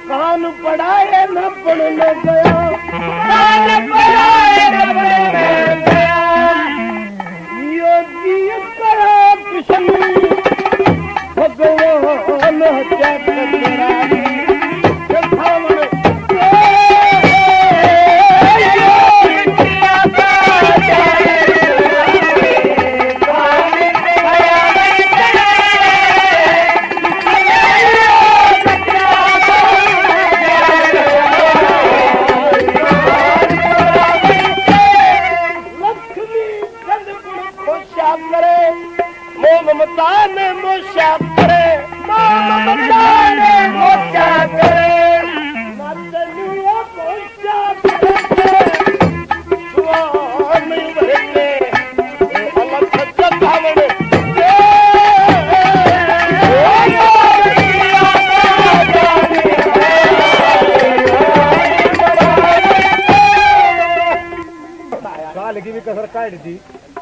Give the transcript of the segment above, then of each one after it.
कान पढ़ाए न पढ़ने गया, कान पढ़ाए न पढ़ने गया। योगी करा कृष्ण भगवान हत्या कर ममता ने मोशा करे, ममता ने मोशा करे, नचनिया मोशा करे, स्वामी भरते अलग जगावण साल की भी कसर काट दी।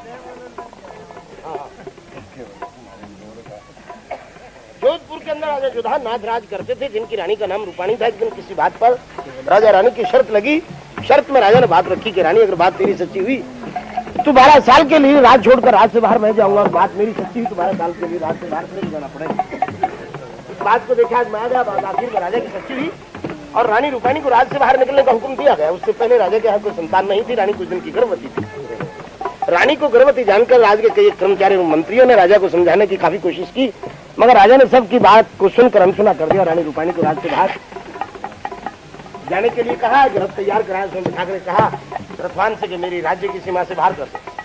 जोधपुर के अंदर राजा जोधान नाथ राज करते थे, जिनकी रानी का नाम रूपाणी था। एक दिन किसी बात पर राजा रानी की शर्त लगी। शर्त में राजा ने बात रखी कि रानी अगर बात तेरी सच्ची हुई तो 12 साल के लिए राज छोड़कर राज से बाहर मैं जाऊंगा, और बात मेरी सच्ची हुई तो 12 साल के लिए राज से बाहर नहीं जाना पड़ेगा। इस बात को देखा आज मैं गया, आखिर राजा की सच्ची हुई और रानी रूपाणी को राज से बाहर निकलने का हुक्म दिया गया। उससे पहले राजा के यहाँ कोई संतान नहीं थी, रानी कुछ दिन की गर्भवती थी। रानी को गर्भवती जानकर राज के कई कर्मचारी और मंत्रियों ने राजा को समझाने की काफी कोशिश की, मगर राजा ने सबकी बात को सुनकर अनसुना कर दिया। रानी रूपाणी को राज से बाहर जाने के लिए कहा, रथ तैयार कराया, उसने बिठाकर कहा रथवान से कि मेरी राज्य की सीमा से बाहर कर।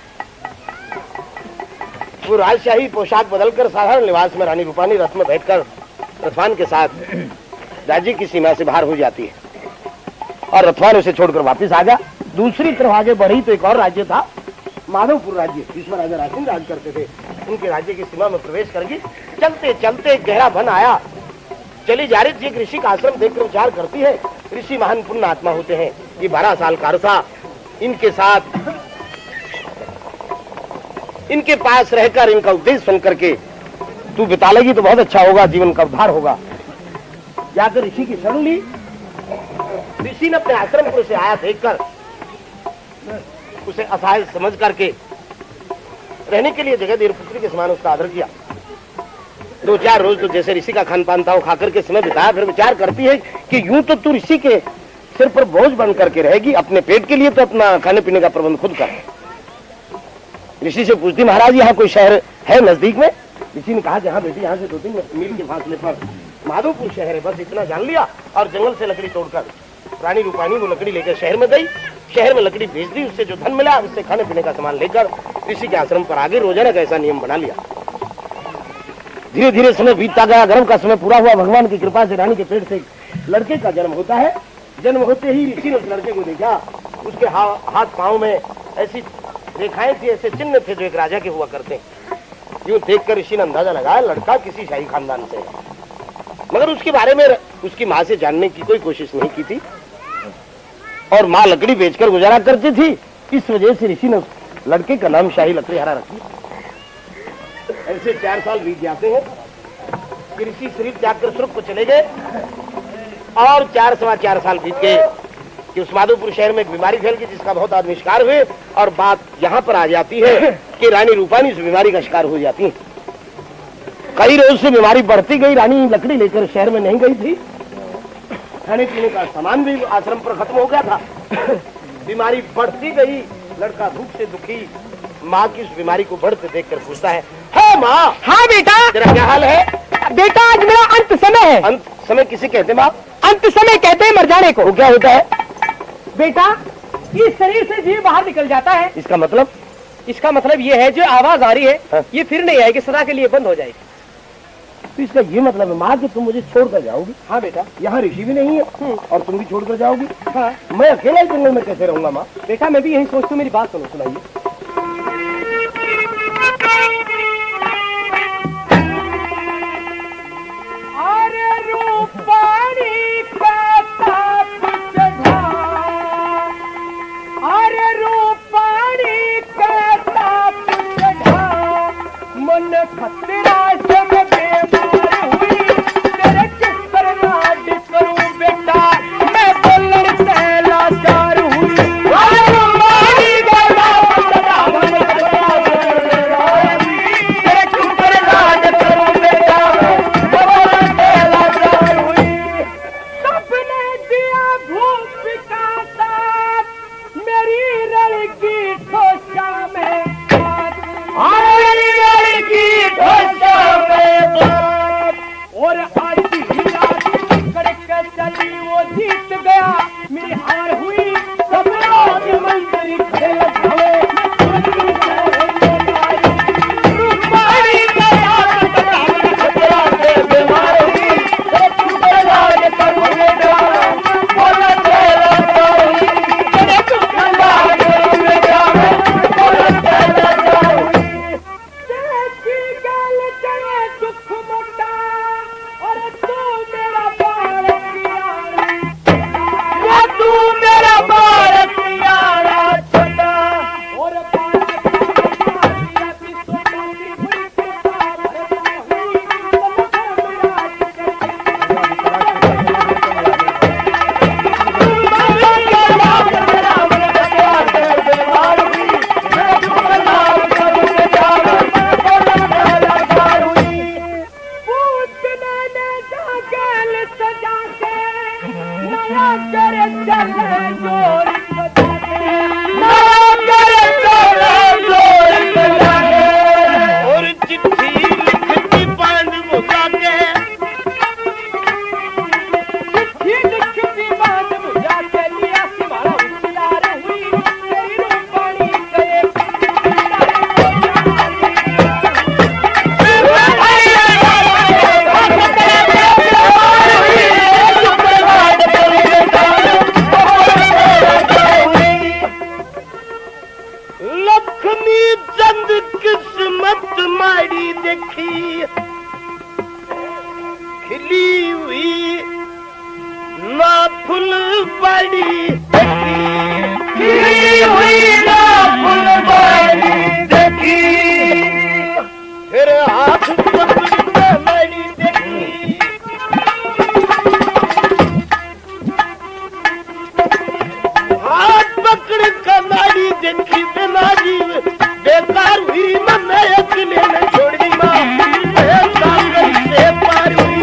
वो राजशाही पोशाक बदलकर साधारण लिबास में रानी रूपाणी रथ में बैठकर रथवान के साथ राज्य की सीमा से बाहर हो जाती है और रथवान उसे छोड़कर वापस आ गया। दूसरी तरफ आगे बढ़ी तो एक और राज्य था, माधवपुर राज्य, जिसमें राजा राजन राज करते थे। उनके राज्य की सीमा में प्रवेश करके चलते चलते गहरा वन आया। चली जा रही थी, एक ऋषि का आश्रम देखकर विचार करती है। ऋषि महान पुण्य आत्मा होते हैं। ये 12 साल का अरसा इनके साथ, इनके पास रहकर इनका उपदेश सुन करके तू बिता लेगी तो बहुत अच्छा होगा, जीवन का उद्धार होगा। जाकर ऋषि की शरण ली। ऋषि ने अपने आश्रम पर उसे आया देखकर उसे असहाय समझ करके रहने के लिए जगह दी, पुत्री के समान उसका आदर किया। 2-4 रोज तो जैसे ऋषि का खान पान था वो खाकर के समय बिताया। फिर विचार करती है कि यूं तो तू ऋषि के सिर पर बोझ बन करके रहेगी, अपने पेट के लिए तो अपना खाने पीने का प्रबंध खुद कर। ऋषि से पूछती, महाराज यहाँ कोई शहर है नजदीक में? ऋषि ने कहा कि हाँ बेटी, यहाँ से 2-3 मील के फासले पर माधोपुर शहर है, बस इतना जान लिया। और जंगल से लकड़ी तोड़कर रानी रूपाणी वो लकड़ी लेकर शहर में गई। शहर में लकड़ी भेज दी, उससे जो धन मिला उससे खाने पीने का सामान लेकर ऋषि के आश्रम पर आगे रोजाना का ऐसा नियम बना लिया। धीरे धीरे समय बीतता गया, गर्भ का समय पूरा हुआ। भगवान की कृपा से रानी के पेट से लड़के का जन्म होता है। जन्म होते ही ऋषि ने उस लड़के को देखा। उसके हाथ पांव में ऐसी रेखाएं थी, ऐसे चिन्ह थे जो एक राजा के हुआ करते। यूं देखकर ऋषि ने अंदाजा लगाया लड़का किसी शाही खानदान से है, मगर उसके बारे में उसकी माँ से जानने की कोई कोशिश नहीं की थी और माँ लकड़ी बेचकर गुजारा करती थी। इस वजह से ऋषि ने उस लड़के का नाम शाही लकड़ीहारा रख दिया। ऐसे 4 साल बीत जाते हैं कि ऋषि शरीर त्याग कर स्वर्ग को चले गए और 4-4.25 साल बीत गए कि उस माधोपुर शहर में एक बीमारी फैल गई जिसका बहुत आदमी शिकार हुए। और बात यहाँ पर आ जाती है कि रानी रूपाणी उस बीमारी का शिकार हो जाती है। कई रोज से बीमारी बढ़ती गई। रानी लकड़ी लेकर शहर में नहीं गई थी, खाने पीने का सामान भी आश्रम पर खत्म हो गया था। बीमारी बढ़ती गई, लड़का भूख से दुखी। माँ की उस बीमारी को बढ़ते देखकर पूछता है, हाँ माँ। हाँ बेटा। तेरा क्या हाल है? बेटा आज मेरा अंत समय है। अंत समय किसे कहते हैं माँ? अंत समय कहते हैं मर जाने को। वो क्या होता है बेटा? इस शरीर से जीव बाहर निकल जाता है। इसका मतलब? इसका मतलब ये है जो आवाज आ रही है हाँ। ये फिर नहीं आएगी, सदा के लिए बंद हो जाएगी। तो इसका ये मतलब है माँ कि तुम मुझे छोड़कर जाओगी? हाँ बेटा। यहाँ ऋषि भी नहीं है और तुम भी छोड़कर जाओगी? हाँ। मैं अकेला ही जंगल में कैसे रहूंगा माँ? बेटा मैं भी यही सोचती हूँ, मेरी बात सुनो। सुनाइए। अरे रूपाणी का ताप चढ़ा, अरे रूपाणी का ताप चढ़ा, मन खतरा से मैं बीमार हुई, तेरे किस पर लाड करूं बेटा। गया मेरी हार हुई सपनों की मंजरी खड़े लगे रूपाली का याद खतरा से बीमार हुई तेरे लागे करूंगे जाना बोला तेरा जाऊंगी तेरे टुकड़ा लागे मैं जाऊं बोला तेरा जाऊंगी तेरी गल तेरे दुख मुंडा और तू मेरा भारत यारा या तू मेरा भारत यारा छोटा और भारत या की सोना की बुरी के साथ हुई और चिट्ठी लिखती बांध बुझा के चिट्ठी लिखती बात बुझा के लिया सिवारा उछलार हुई तेरी रूपानी गए लक्ष्मी चंद किस्मत मारी देखी खिली हुई ना फुल बाड़ी देखी खिली हुई ना फुल बाड़ी देखी फिर हाथ पकड़ मारी देखी हाथ पकड़ कर नाड़ी देखी बिना जीव बेकार हुई मैं अकेले न छोड़ दी माँ सागर से पार हुई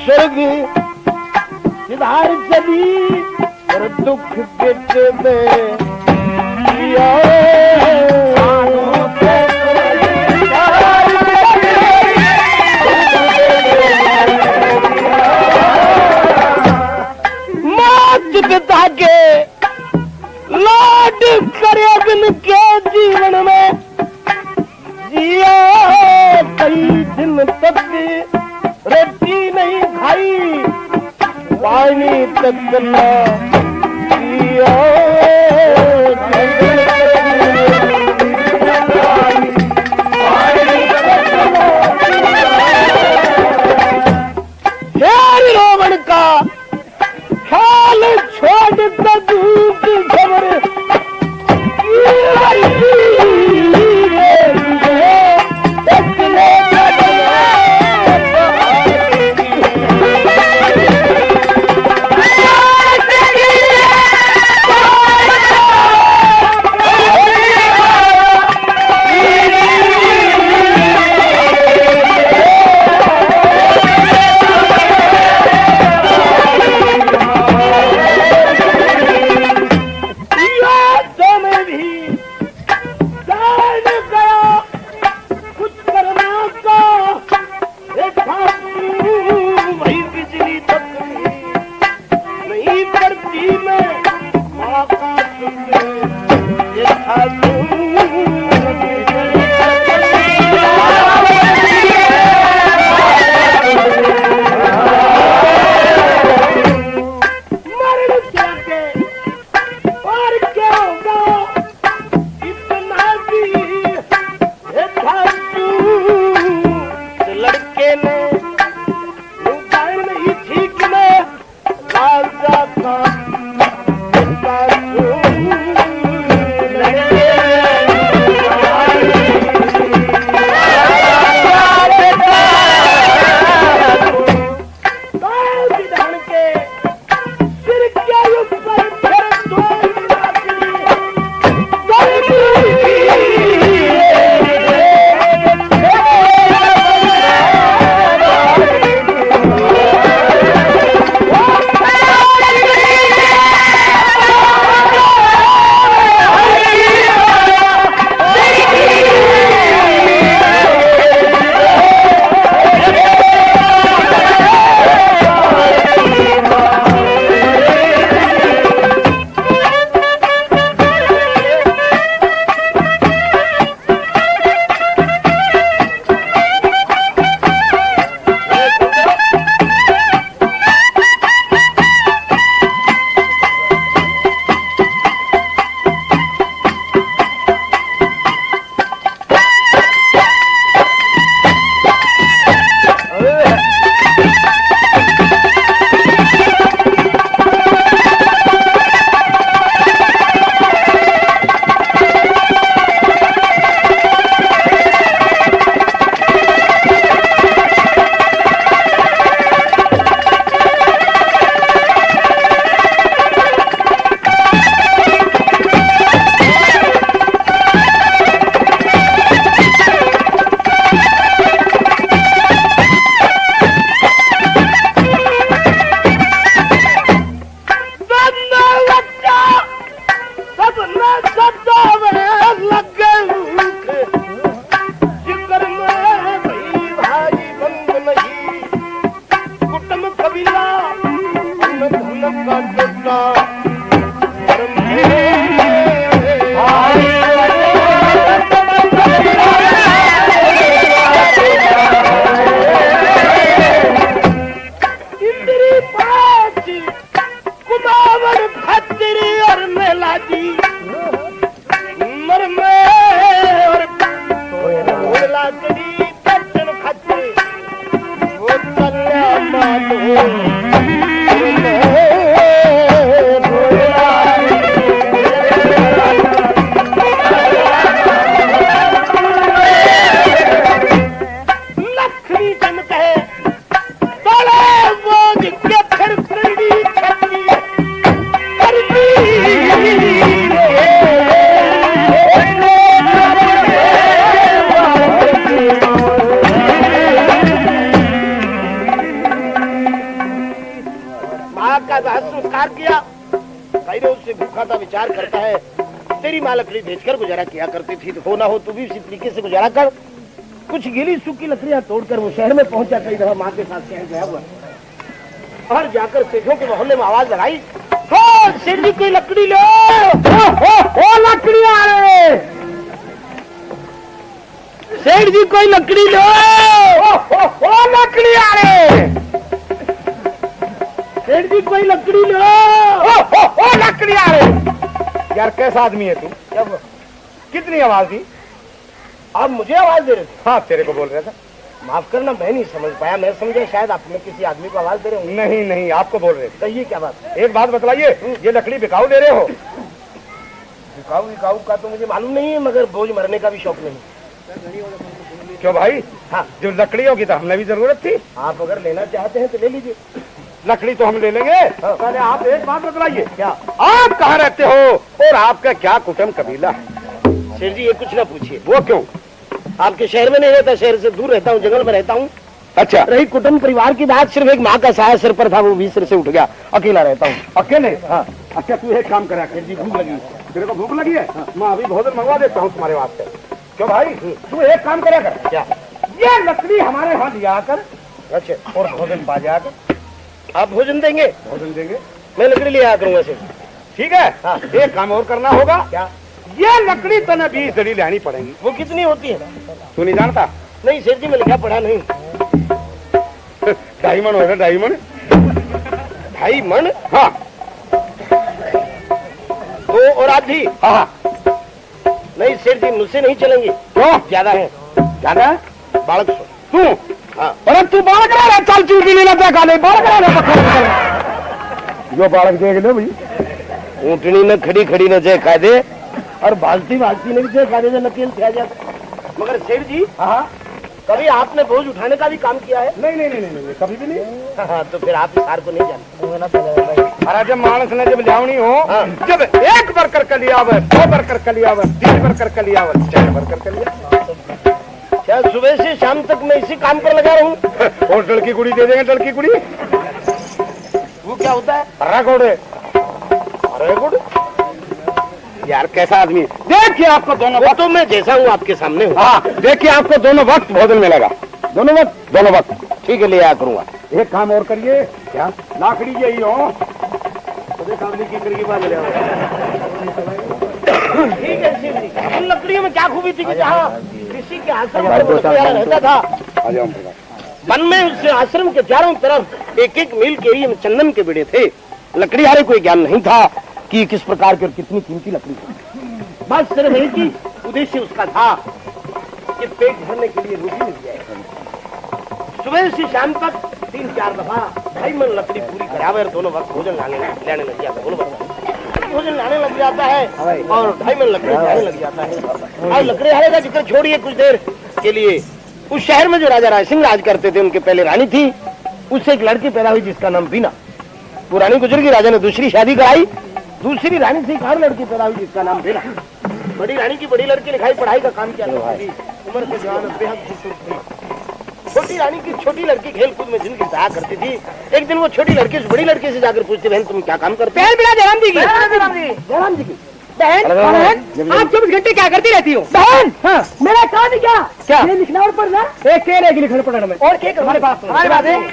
स्वर्ग सिधार चली और दुख गिट में मात पिता के लाड करे बिन के जीवन में जिया कई दिन तक रोटी नहीं खाई पानी तक न पिया फिर रोवण का ख्याल छोड़ दूध खबर का संस्कार किया। कई रोज से भूखा था, विचार करता है तेरी माँ लकड़ी बेचकर गुजारा किया करती थी, तो हो ना हो तू भी इसी तरीके से गुजारा कर। कुछ गीली सूखी लकड़ियां तोड़कर वो शहर में पहुंचा। कई दफा माँ के साथ शहर गया हुआ और जाकर सेठों के मोहल्ले में आवाज लगाई, हो सेठ जी कोई लकड़ी लो, ओ लकड़ी आ रहे, सेठ जी कोई लकड़ी लो, ओ लकड़ी आ रहे, सेठ जी कोई लकड़ी लो, ओ लकड़ी आ रहे। यार कैसा आदमी है तू? क्या हुआ? कितनी आवाज दी? आप मुझे आवाज दे रहे थे? हाँ तेरे को बोल रहा था। माफ करना, मैं नहीं समझ पाया, मैं समझा शायद आपने किसी आदमी को आवाज दे रहे हो। नहीं नहीं, आपको बोल रहे थे। कहिए क्या बात? एक बात बतलाइए, ये लकड़ी बिकाऊ दे रहे हो? बिकाऊ विकाऊ का तो मुझे मालूम नहीं है, मगर बोझ मरने का भी शौक नहीं। क्यों भाई? हाँ, जो लकड़ी होगी तो हमें भी जरूरत थी। आप अगर लेना चाहते हैं तो ले लीजिए। लकड़ी तो हम ले लेंगे। हाँ। पहले आप एक बात बतलाइए, क्या? आप कहाँ रहते हो और आपका क्या कुटुंब कबीला है? शेर जी ये कुछ ना पूछिए, वो क्यों? आपके शहर में नहीं रहता, शहर से दूर रहता हूँ, जंगल में रहता हूँ। अच्छा, रही कुटुंब परिवार की बात, सिर्फ एक माँ का साया सिर पर था, वो भी सिर से उठ गया, अकेला रहता हूँ। अकेले? हाँ। अच्छा तू एक काम करा, शेर जी भूख लगी। तेरे को भूख लगी है? मैं अभी भोजन मंगवा देता हूँ तुम्हारे वास्ते। क्यों भाई? तू एक काम करा कर, क्या? ये लकड़ी हमारे यहाँ लिया कर अच्छा, और भोजन पा जाया कर। आप भोजन देंगे? भोजन देंगे। मैं लकड़ी ले आया करूंगा शेर। ठीक है। हाँ। एक काम और करना होगा। क्या? ये लकड़ी तो 20 दड़ी लेनी पड़ेगी। वो कितनी होती है? तू नहीं जानता? नहीं शेर जी, मैं लिखा पढ़ा नहीं। 2.5 मन होगा। 2.5 मन? 2.5 मन? हाँ तो और आधी? हाँ। नहीं शेर जी, मुझसे नहीं चलेंगी, क्यों? ज्यादा है। ज्यादा है? बालक सो। तू? हाँ। अरे तू बालक रहा है, चल चूटी नहीं लगता काले बालक रहा। जो बालक देख लो भाई, ऊँटनी न खड़ी खड़ी न जय कायदे, और भालती भालती ने भी जय कायदे से नकेल किया जाता। मगर सेठ जी, हाँ। कभी आपने बोझ उठाने का भी काम किया है? नहीं नहीं नहीं नहीं, कभी भी नहीं। हाँ, तो फिर आप इस हार को नहीं जानते। अरे जब मानस ने जब लियावनी हो, हाँ। जब 1 बरकर कलियावर, 2 बरकर कलियावर, 3 बरकर कलियावर, 4 बरकर कलियावर, क्या सुबह से शाम तक मैं इसी काम पर लगा रहूं? और डल की गुड़ी दे देंगे। डल की गुड़ी वो क्या होता है? रगोड़े। अरे गुड, यार कैसा आदमी। देखिए आपको दोनों वो वक्त, तो मैं जैसा हूँ आपके सामने हूँ। हाँ देखिए आपको दोनों वक्त भोजन मिलेगा। दोनों वक्त? दोनों वक्त। ठीक है, ले आया करूंगा। एक काम और करिए। क्या? लाकड़ी यही हो। ठीक है शिव जी। उन लकड़ियों में क्या खूबी थी कि जहाँ ऋषि के आश्रम पर वो लकड़ियाँ रहता था, आ जाओ। वन में उस आश्रम के चारों तरफ 1-1 मील के एरिया में चंदन के बेड़े थे। लकड़ी हारे कोई ज्ञान नहीं था कि किस प्रकार की और कितनी कीमती लकड़ी है। बस सिर्फ एक ही उद्देश्य उसका था कि पेट भरने के लिए रोटी मिल जाए। सुबह से शाम तक 3-4 दफा 2.5 मन लकड़ी पूरी करावे और दोनों वक्त भोजन लाने लग जाता है। बोलो भोजन लाने लग जाता है और 2.5 मन लकड़ी खाने लग जाता है। और लकड़ी हारे का जिक्र छोड़िए कुछ देर के लिए। उस शहर में जो राजा राय सिंह राज करते थे, उनके पहले रानी थी, उससे एक लड़की पैदा हुई जिसका नाम बीना। वो रानी गुजर गई, राजा ने दूसरी शादी कराई। दूसरी रानी से एक और लड़की पैदा हुई जिसका नाम बीना। बड़ी रानी की बड़ी लड़की लिखाई पढ़ाई का काम किया करती थी, उम्र से जवान और बेहद खूबसूरत थी। छोटी रानी की छोटी लड़की खेल कूद में जिंदगी बिताया करती थी। एक दिन वो छोटी लड़की उस बड़ी लड़की से जाकर पूछती, बहन तुम क्या काम करते हो? जयराम जी की जयराम जी की बहन, बहन आप 24 घंटे क्या करती रहती हो? बहन, हाँ मेरा काम ही क्या? क्या? ये लिखना और पढ़ना। एक के रहेगी लिखने पढ़ने में। और क्या हमारे पास हमारे पास है।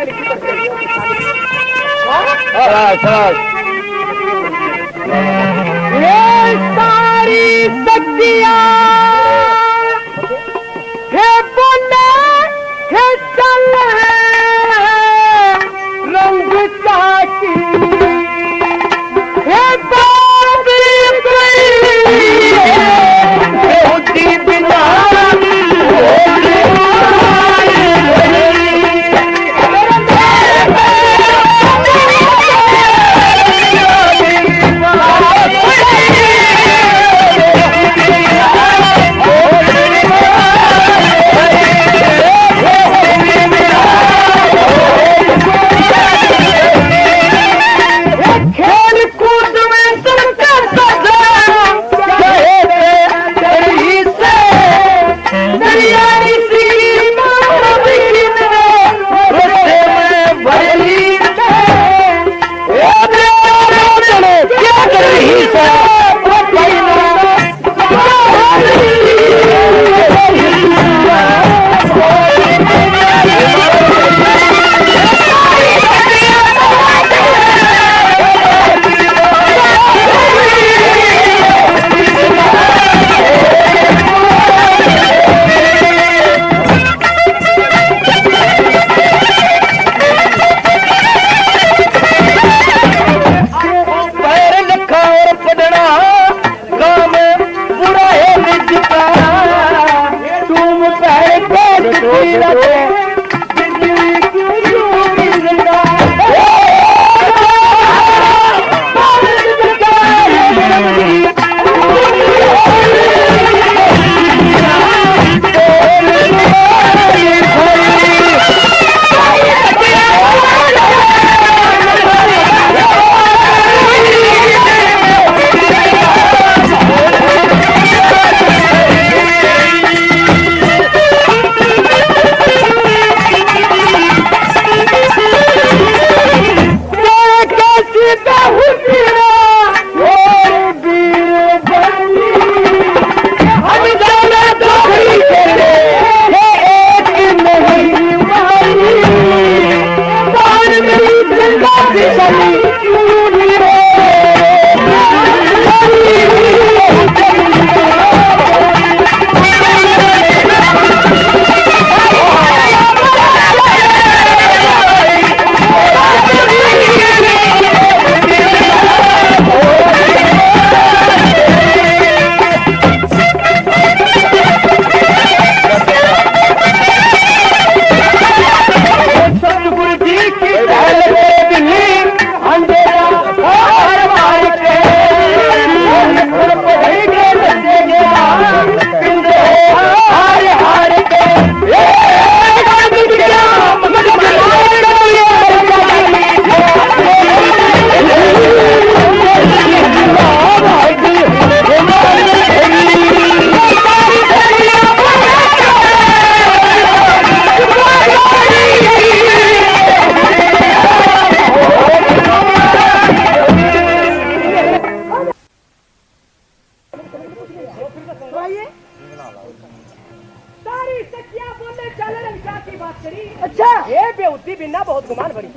ये सारी सब्जियां हे बोले हे चल रंग चाकी हे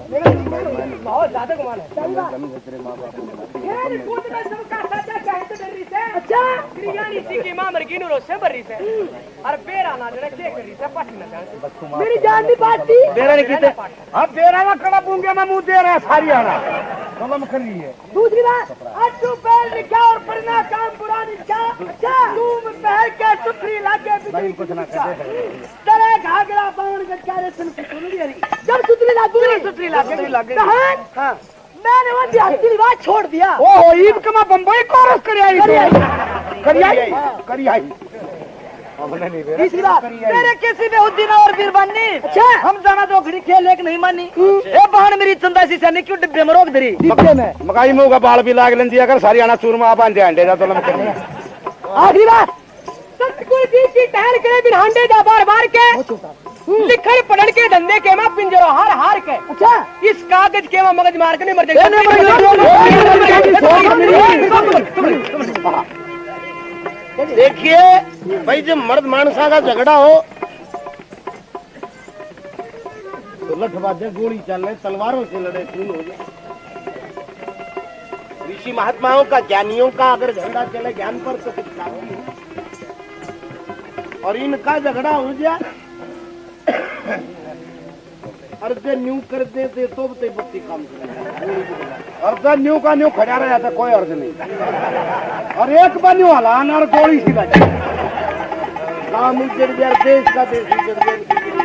बहुत ज्यादा गुमान है। अच्छा इसी की मां मरगी नो से बरी से और बेरा ना जने के करी से पाटी ना जाने मेरी जान नहीं पाती बेरा नहीं कीते अब बेरा ना कड़ा बूंगे मैं मुंह दे रहा सारी आना कलम करी है। दूसरी बात अट्टू पहल लिखा और पढ़ना काम बुरा लिखा। अच्छा तुम पहल के सुथरी लागे भाई कुछ ना कहते तेरे घाघरा बाण गटकारे सुन सुन रही जब सुथरी लागे हां मैंने वो देहाती रिवाज छोड़ दिया। ओहो ईद का मैं बंबई कोरस करी आई तीसरी बात मेरे किसी में उद्दीन और बीरबानी अच्छा हम जाना तो घड़ी खेल एक नहीं मानी ए बहन मेरी चंदा सी सैनिक क्यों डिब्बे में रोक दरी डिब्बे में मकाई मुंह का बाल भी लाग लेंदी अगर सारी आना चूरमा आप अंडे अंडे जा तो लम करनी आखिरी बात सतगुरु जी की टहल करे बिरहांडे जा बार बार के लिखल पढ़न के धंधे के मां पिंजरो हार हार के अच्छा इस कागज के मां मगज मार के नहीं मर जाएगा। देखिए भाई जब मर्द मानसा का झगड़ा हो तो लठबाजे गोली चल रहे तलवारों से लड़े खून हो जाए। ऋषि महात्माओं का ज्ञानियों का अगर झंडा चले ज्ञान पर तो कुछ काम नहीं। और इनका झगड़ा हो जाए अर्धे न्यू कर देते तो बत्ती काम करेगा। अर्धा न्यू का न्यू खड़ा रह जाता कोई अर्ज नहीं और एक बार न्यू हलान और गोली सी लगी काम उजड़ जाए देश का देश उजड़ जाए।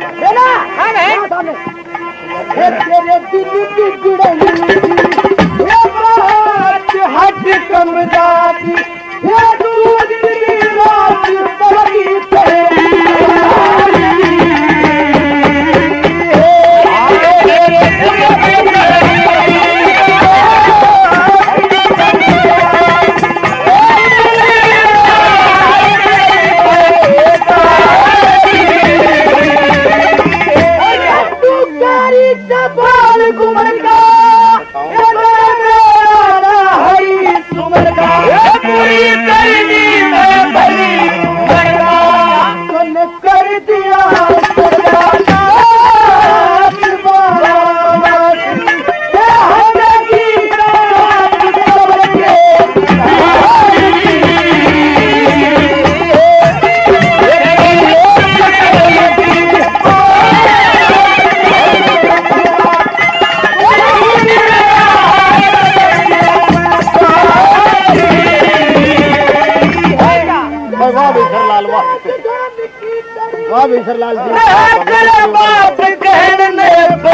तेरे दिल की गुड़नी हट कम जाती ये दूध की रात बड़ी तेरी लाल जी बात कहने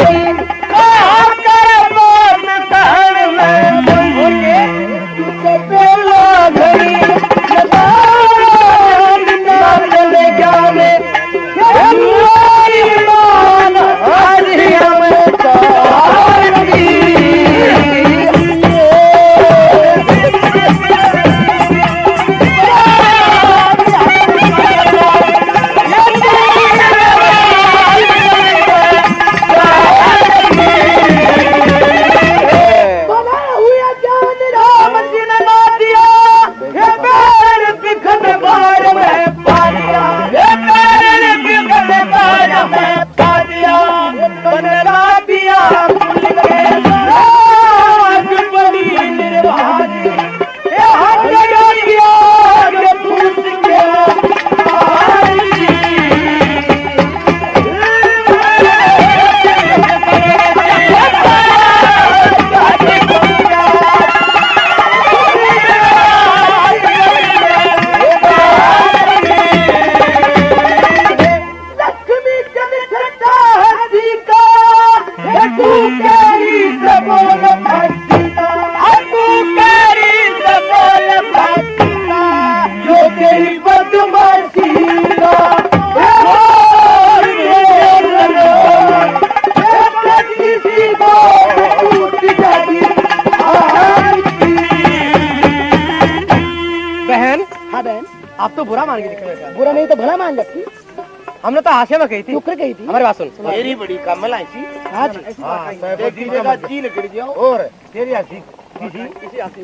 आप तो बुरा मान के निकले। बुरा नहीं तो भला मान लगती। हमने तो हास्य में कही थी कही थी हमारे बात सुन मेरी बड़ी कमल ऐसी आज देखिएगा जी निकल जाओ और तेरी हंसी किसी हंसी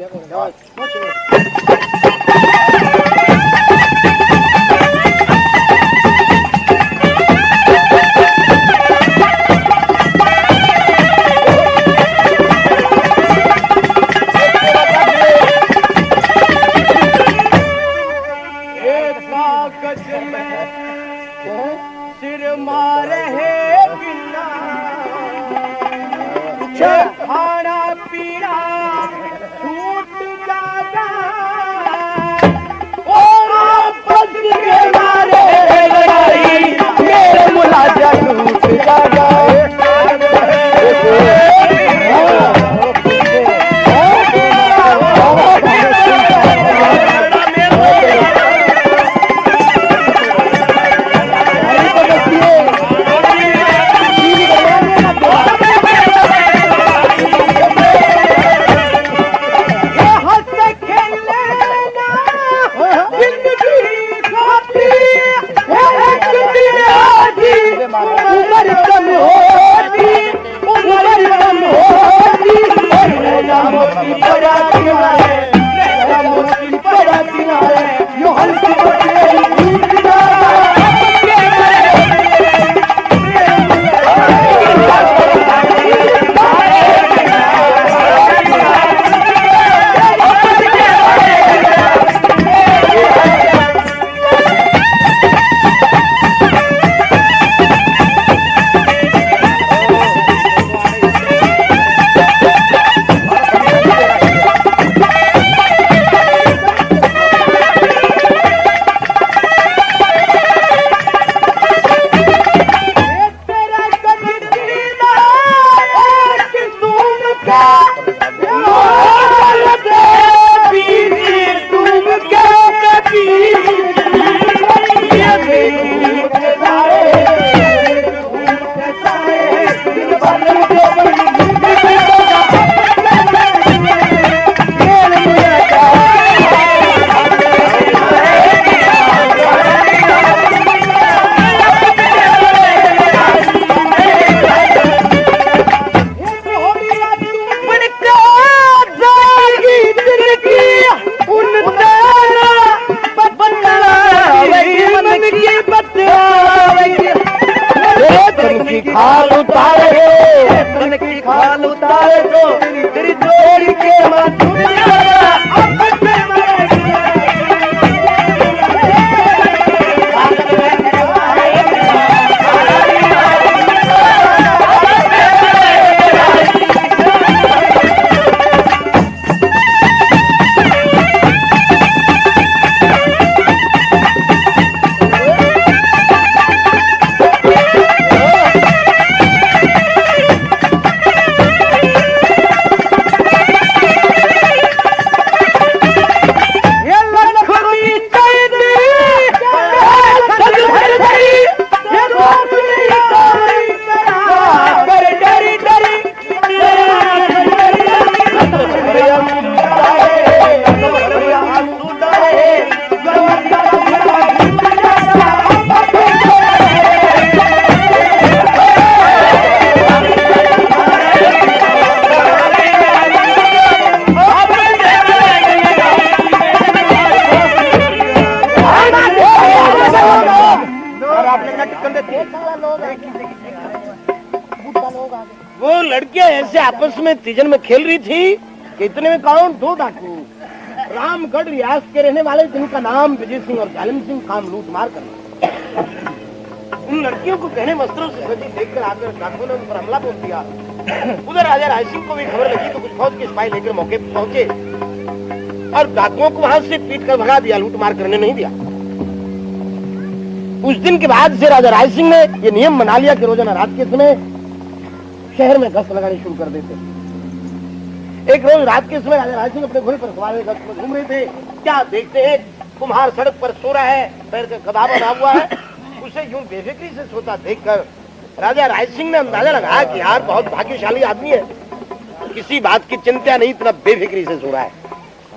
खाना पीना छूट जाता और आपस के मारे लड़ाई मेरे मुलाजा टूट जाता खाल उतारे तो तेरी जोड़ी के वो लड़कियां ऐसे आपस में तिजन में खेल रही थी कि इतने में कौन दो डाकू रामगढ़ रियासत के रहने वाले जिनका नाम विजय सिंह और जालिम सिंह काम लूट मार करना। उन लड़कियों को गहने वस्त्रों से सजी देखकर आकर डाकुओं ने उन पर हमला बोल दिया। उधर राजा राय सिंह को भी खबर लगी तो कुछ फौज के सिपाही लेकर मौके पर पहुंचे और डाकुओं को वहां से पीट कर भगा दिया, लूट मार करने नहीं दिया। उस दिन के बाद से राजा राय सिंह ने ये नियम बना लिया कि रोजाना रात के समय शहर में गश्त लगानी शुरू कर देते। एक रोज रात के समय राजा राय सिंह अपने घोड़े पर सवार गश्त में घूम रहे थे। क्या देखते हैं कुम्हार सड़क पर सो रहा है, पैर का गधा बना हुआ है। उसे यूं बेफिक्री से सोता देखकर राजा राय सिंह ने अंदाजा लगाया कि यार बहुत भाग्यशाली आदमी है, किसी बात की चिंता नहीं, इतना बेफिक्री से सो रहा है।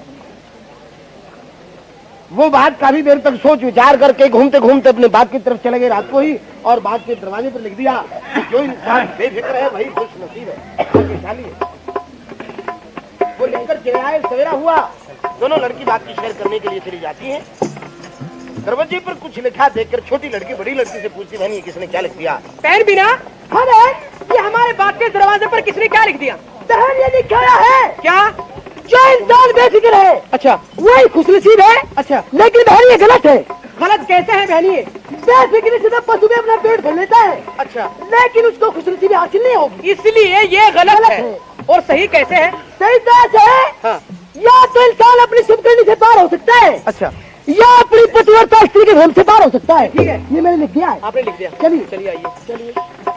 वो बात काफी देर तक सोच विचार करके घूमते घूमते अपने बाग की तरफ चले गए रात को ही, और बाग के दरवाजे पर लिख दिया कि जो इंसान बेफिक्र है वही खुश नसीब है, भाग्यशाली है। वो लिखकर चले आए। सवेरा हुआ, दोनों लड़की बाग की सैर करने के लिए चली जाती हैं। दरवाजे पर कुछ लिखा देखकर छोटी लड़की बड़ी लड़की से पूछती, बहन ये किसने क्या लिख दिया? बहन बिना, हाँ बहन, ये हमारे बाग के दरवाजे पर किसने क्या लिख दिया? बहन ये लिखा है क्या? जो इंसान बेफिक्र है, अच्छा, वही खुशनसीब है। अच्छा, लेकिन बहन ये गलत है। गलत कैसे है बहन? ये बेफिक्री से तो पशु भी अपना पेट भर लेता है, अच्छा, लेकिन उसको खुशनसीबी हासिल नहीं होगी। इसलिए ये गलत है। और सही कैसे है? सही तरह है। हाँ, या तो इंसान अपनी शुभ करनी से पार हो सकता है, अच्छा, या अपनी पतिव्रता स्त्री के धर्म से पार हो सकता है। ठीक है, ये मैंने लिख दिया है। आपने लिख दिया। चलिए चलिए आइए। चलिए।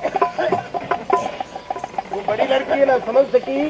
वो बड़ी लड़की है ना, समझ सकी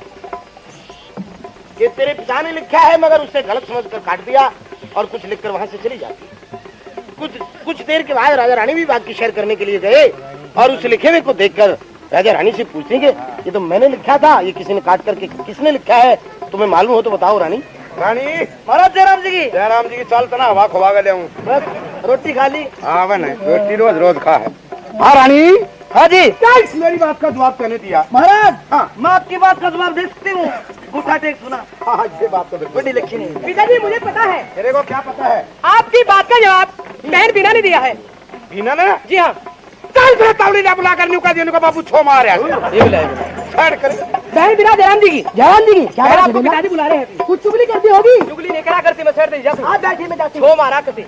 कि तेरे पिता ने लिखा है, मगर उसे गलत समझकर काट दिया और कुछ लिखकर वहां से चली जाती। कुछ देर के बाद राजा रानी भी बात की शेयर करने के लिए गए और उस लिखे हुए को देखकर राजा रानी से पूछेंगे, ये तो मैंने लिखा था, ये किसी ने काट करके किसने लिखा है, तुम्हें मालूम हो तो बताओ रानी। रानी महाराज जयराम जी की जयराम जी की चाल तना हवा खुवा गए हूँ। बस रोटी खा ली। हाँ बन रोटी रोज रोज खा है। हाँ रानी। हाँ जी। मेरी बात का जवाब कहने दिया। महाराज हाँ। मैं आपकी बात का जवाब दे सकती हूँ। उठा टेक सुना। हाँ ये बात तो बिल्कुल बड़ी लक्ष्मी नहीं। पिताजी मुझे पता है। तेरे को क्या पता है? आपकी बात का जवाब बहन बीना ने दिया है। बीना ने? जी हाँ। चल फिर तावड़ी ना बुला कर न्यूका देने को बाबू छो मार ये बुलाएगा छेड़ कर। बहन बीना जयराम जी की। जयराम जी की क्या बहन बात आपको है? पिताजी बुला रहे हैं। कुछ चुगली करती होगी। चुगली नहीं करा करती, मैं छेड़ दे जाती। आप बैठिए, मैं जाती हूँ। छो मारा करती।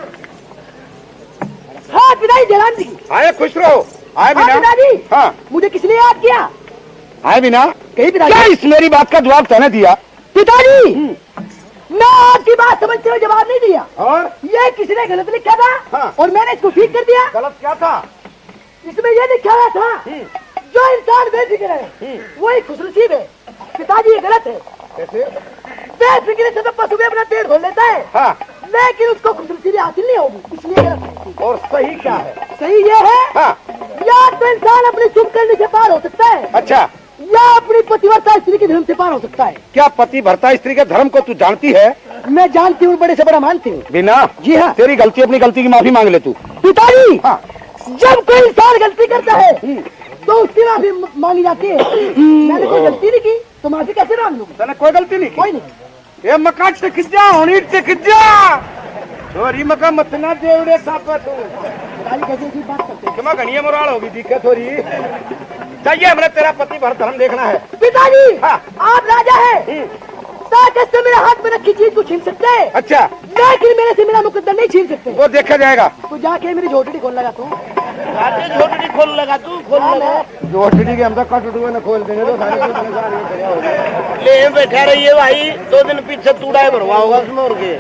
हाँ पिताजी जयराम जी की। आए खुश रहो। आए हाँ बिना। पिताजी। हाँ मुझे किसने याद किया? आए बिना। कही क्या पिताजी। इस मेरी बात का जवाब कहने दिया? पिताजी मैं आपकी बात समझते हुए जवाब नहीं दिया। और ये किसी ने गलत लिखा था। हाँ। और मैंने इसको ठीक कर दिया। गलत क्या था? इसमें ये लिखा हुआ था, जो इंसान बेफिक्र है वही खुशनसीब है। पिताजी ये गलत है। कैसे? बेफिक्र से तो पशु भी अपना पेट भर लेता है, हाँ। लेकिन उसको खुशनसीबी हासिल नहीं होगी, इसलिए गलत है। और सही क्या है? सही ये है, हाँ। या तो इंसान अपनी शुभ करने से पार हो सकता है, अच्छा, या अपनी पतिव्रता स्त्री के धर्म से पार हो सकता है। क्या पति भरता स्त्री के धर्म को तू जानती है? मैं जानती हूँ, बड़े से बड़ा मानती हूँ। बिना। जी हाँ। तेरी गलती, अपनी गलती की माफी मांग ले तू। पिताजी हाँ। जब कोई इंसान गलती करता है तो उसकी माफी मांगी जाती है। मैंने कोई गलती नहीं की तो माफी कैसे मांग लूंगी? तने कोई गलती नहीं की? कोई नहीं। ये मकान से खिंच जा, होनीट से खिंच जा। थोड़ी मका मत ना देवड़े सापा तू। पिताजी कैसे ऐसी बात करते हैं? क्षमा घनिया मोराल होगी दिक्कत थोड़ी। चाहिए हमने तेरा पति भर धर्म देखना है। पिताजी हाँ। आप राजा हैं, ताकत से मेरे हाथ में रखी चीज को छीन सकते हैं, अच्छा, लेकिन मेरे से मेरा मुकद्दर नहीं छीन सकते। वो देखा जाएगा। तो जाके मेरी झोटड़ी खोल लगा तू। राजे झोटड़ी खोल लगा, तू खोल लगा। जोटड़ी के हम तो कट उठुए न खोल देंगे तो सारे हो गए। ले बैठा रही है भाई, 2 दिन पीछे तूड़ा भरवा होगा उसमें और के।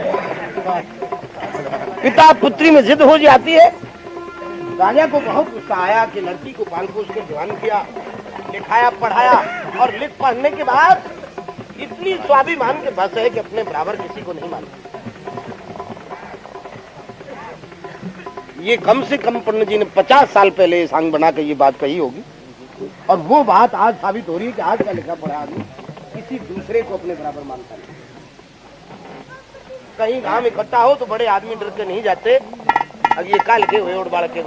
पिता पुत्री में जिद हो जाती है। राजा को बहुत गुस्सा आया कि लड़की को पाल पोस के जवान किया, लिखाया पढ़ाया और लिख पढ़ने के बाद इतनी स्वाभिमान के बस है कि अपने बराबर किसी को नहीं मानता। ये कम से कम पंडित जी ने 50 साल पहले ये सांग बना के ये बात कही होगी, और वो बात आज साबित हो रही है कि आज का लिखा पढ़ा आदमी किसी दूसरे को अपने बराबर मानता नहीं। कहीं गांव इकट्ठा हो तो बड़े आदमी डर के नहीं जाते। अब ये काल के हुए और बालक के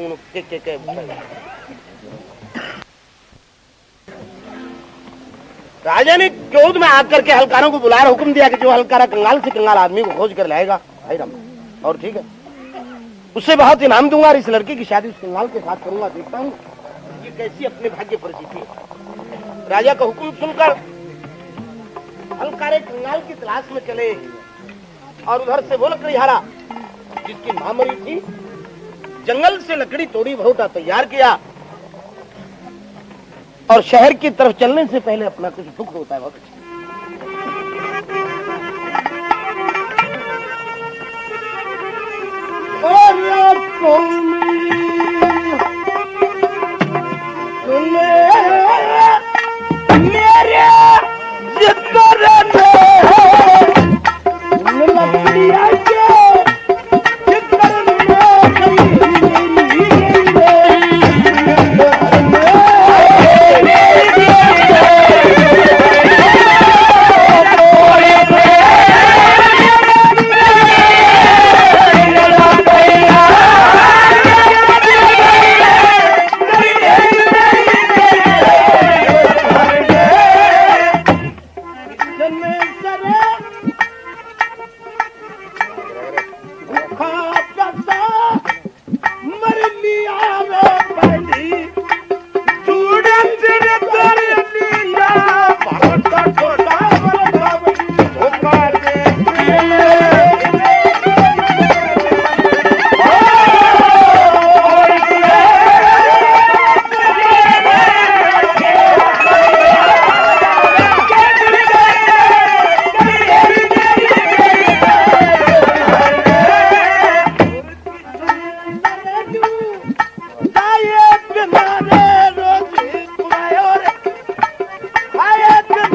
राजा ने क्रोध में आकर के हलकारों को बुलाकर हुक्म दिया कि जो हलकारा कंगाल से कंगाल आदमी को खोज कर लाएगा, भाई राम, और ठीक है, उससे बहुत इनाम दूंगा और इस लड़की की शादी उस कंगाल के साथ करूंगा। देखता हूँ ये कैसी अपने भाग्य पर जीती है। राजा का हुक्म सुनकर हलकारे कंगाल की तलाश में चले और उधर से वो लकड़ीहारा जिसकी मां मरी थी, जंगल से लकड़ी तोड़ी, बहुटा तैयार किया और शहर की तरफ चलने से पहले अपना कुछ दुख होता है बहुत अच्छा। मेरे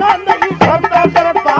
नहीं करता डरता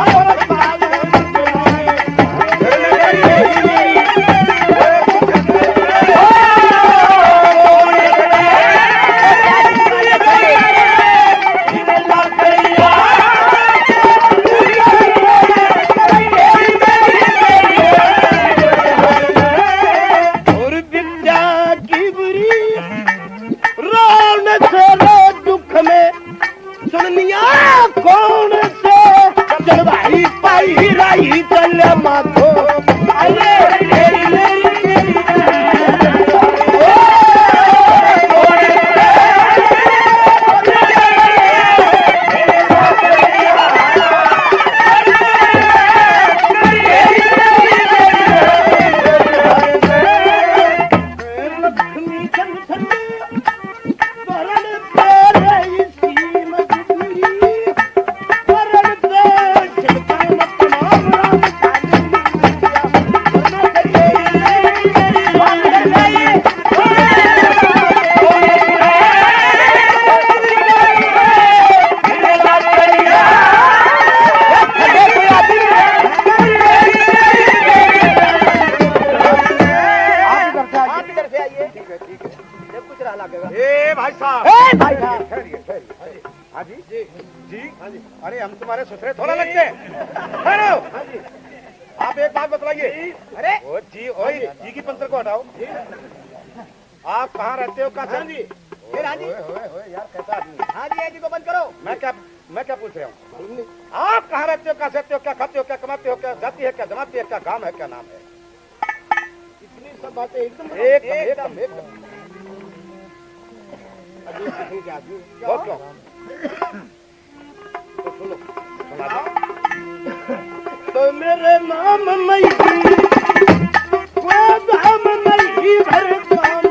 अरे हम तुम्हारे ससुरे थोड़ा लगते हैं। आप एक बात बतलाइए। अरे ओ जी की पंतर को हटाओ। आप कहाँ रहते हो? कहाँ जी? यार कैसा आदमी। हाँ जी को बंद करो। मैं क्या पूछ रहा हूँ? आप कहाँ रहते हो? कहाँ रहते हो? क्या खाते हो? क्या कमाते हो? क्या जाती है? क्या जमाती है? क्या काम है? क्या नाम है? इतनी सब बातें एकदम क्यों? तो सुनो तो मेरे नाम नहीं कोई दाम नहीं भर काम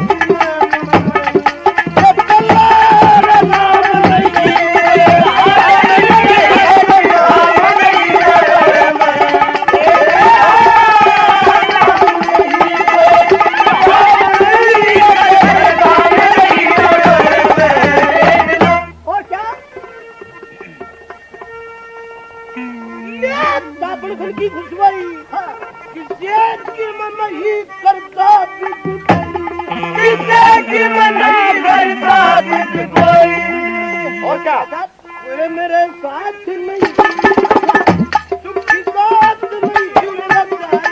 की खुशबाई किसे की मन ही करता किसे की मन ही करता कोई और क्या? मेरे साथ नहीं तुम साथ नहीं मेरा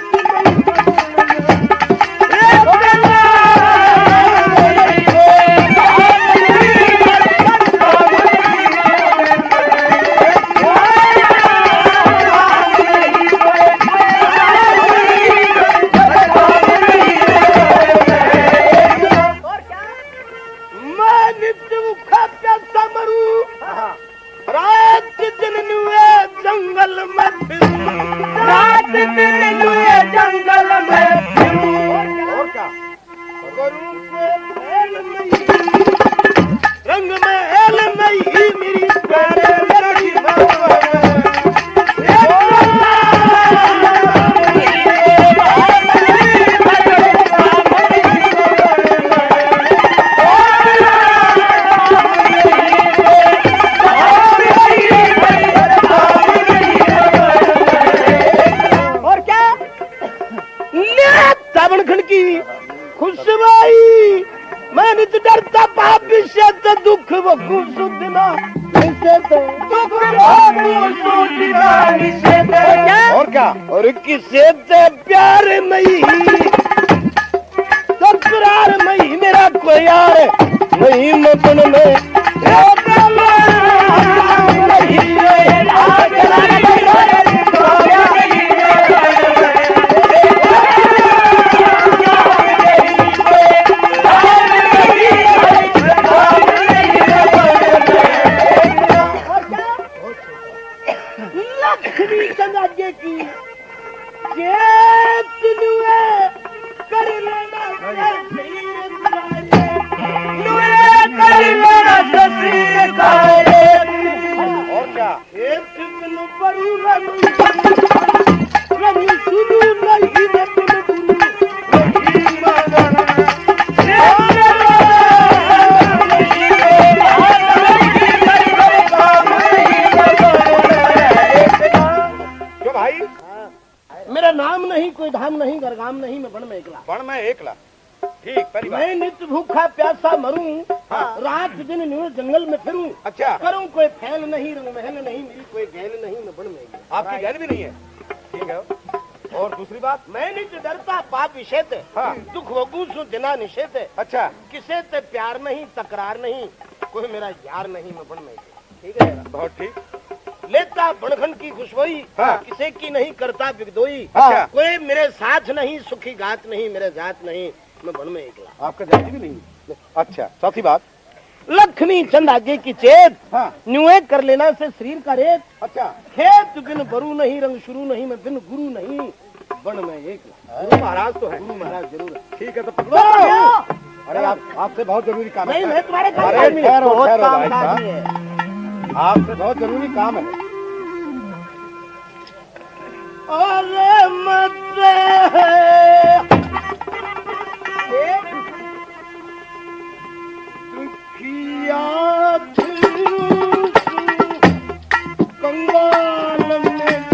और क्या? और किसे से प्यार नहीं तकरार नहीं मेरा कोई यार नहीं मदन में लक्ष्मी चंद्र की कर लेना और क्या? एक बड़ी रही शुरू नहीं कोई धाम नहीं, गरगाम नहीं, मैं बन में एकला। बण में एकला। ठीक, पहली बात। मैं नित्य भूखा प्यासा मरूं, हाँ। रात दिन न्यू जंगल में फिरूं। अच्छा। करूं कोई फैल नहीं, रंग महल नहीं, मेरी कोई गैल नहीं, मैं बन में एकला। आपकी गैल भी नहीं है। ठीक है। और दूसरी बात? मैं नित्य डरता पाप विषेत, हाँ। दुख वगू सु दिना निषेध। अच्छा। किसे ते प्यार नहीं, तकरार नहीं, कोई मेरा यार नहीं, मैं बन में एकला। ठीक है, बहुत ठीक। लेता बड़खन की खुशबोई, हाँ। किसे की नहीं करता बिगदोई। अच्छा। कोई मेरे साथ नहीं, सुखी गात नहीं, मेरे जात नहीं, मैं बन में एकला। आपका जाति भी नहीं। अच्छा, चौथी बात? लखनी चंद आगे की चेत, हाँ। न्यूए कर लेना से शरीर का रेत। अच्छा। खेत बिन बरू नहीं, रंग शुरू नहीं, मैं बिन गुरु नहीं, बन में एकला। गुरु महाराज तो है। गुरु महाराज जरूर है। ठीक है, तो पकड़ो। तो अरे आपसे बहुत जरूरी काम है। मैं तुम्हारे घर अरे का आदमी हूँ। ठहरो, बहुत ठहरो काम भाई का साहब। आदमी है। आपसे बहुत जरूरी काम है। अरे मत दुखिया कंगाल में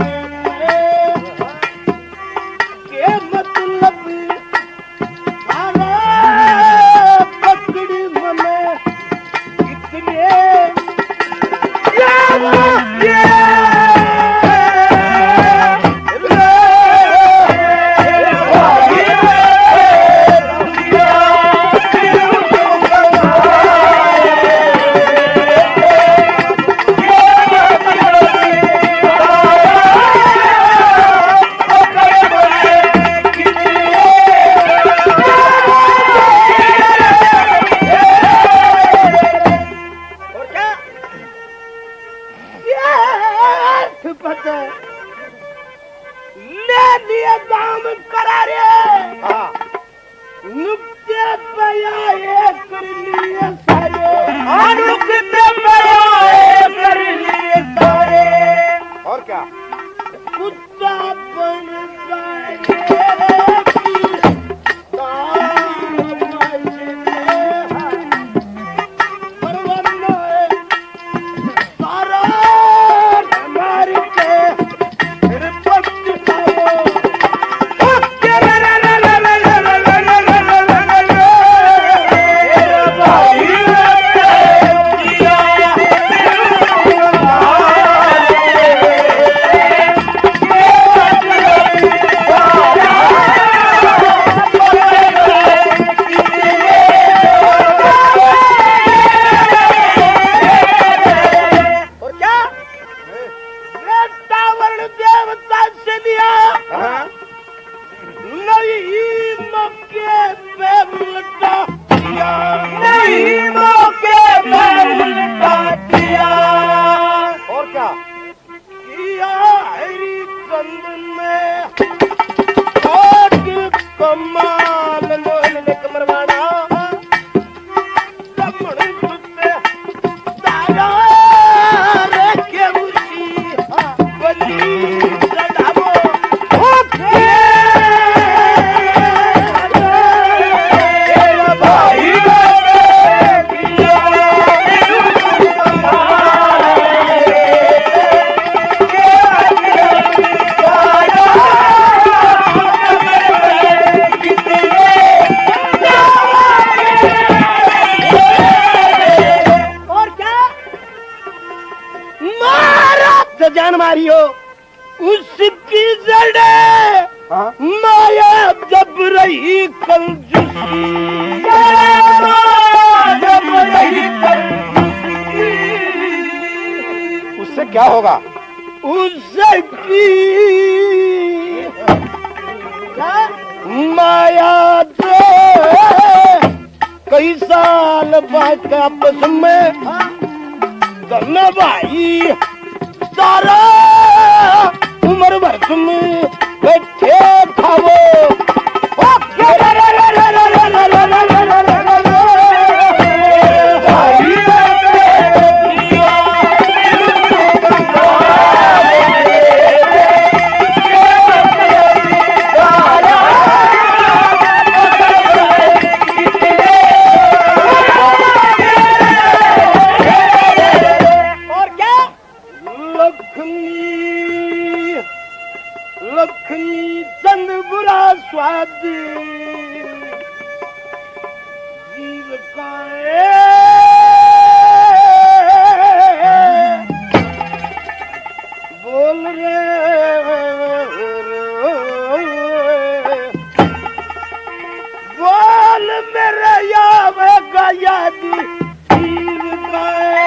के मतलब सारा पकड़ी मने इतने ले लिए दाम करारे। हाँ। नुक्ते पयाए कर लिए सारे, नुक्ते पयाए कर लिए सारे। और क्या? कुत्ता बन जाए सारा मार के फिर देवता से लिया नहीं मौके पे उल्टा दिया, नहीं मौके पे उल्टा दिया। और क्या? किया हरी चंद में कोट कमाल लोन कमरवाना कमड़ सुते तारा रे के उसी बली सदाबो जान मारियो उसकी जड़े हाँ? माया जब रही कल जब रही कल उससे क्या होगा? उसकी माया जो कई साल बाद आपस में धन भाई सारा उम्र भर तुम बैठे खाओ लखनी लख मखनी चंद बुरा स्वाद जीव का बोल बोल मेरे यावेगा यादी जीव का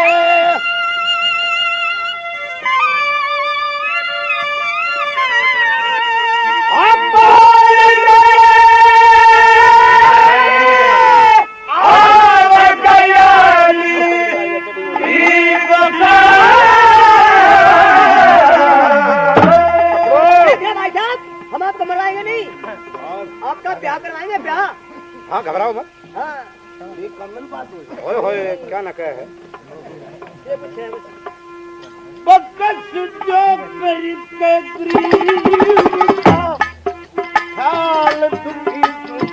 हम आपको मरवाएंगे नहीं, आपका ब्याह करवाएंगे ब्याह। हाँ घबराओ मत। हाँ एक कॉमन बात है ओए होए क्या न कहे है। बकस जो करते गरीब का ख्याल दुखी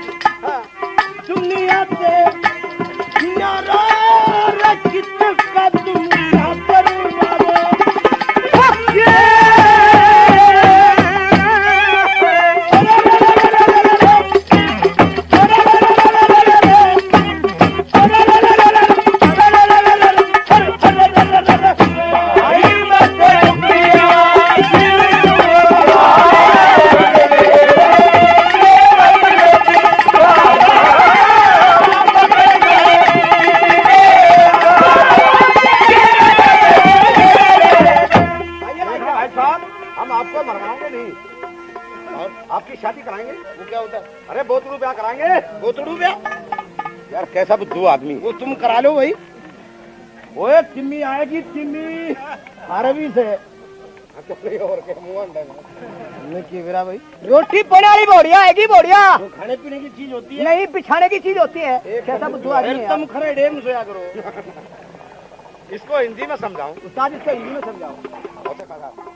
दुनिया से न्यारा रखित का दुनिया परवारो हम आपको मरवाएंगे नहीं और आपकी शादी कराएंगे। वो क्या होता है? अरे बोतड़ू ब्याह कराएंगे। गोतड़ू ब्याह यार कैसा बुद्धू आदमी। वो तुम करा लो भाई। ओए तिम्मी आएगी तिम्मी अरबी से और के मुंह की मेरा भाई रोटी पड़े वाली बोड़िया आएगी, बोड़िया वो खाने पीने की चीज होती है। नहीं बिछाने की चीज होती है। कैसा बुद्धू आदमी है तुम खरे डेम सोया करो। इसको हिंदी में समझाऊं। उस्ताद, इसको हिंदी में समझाओ।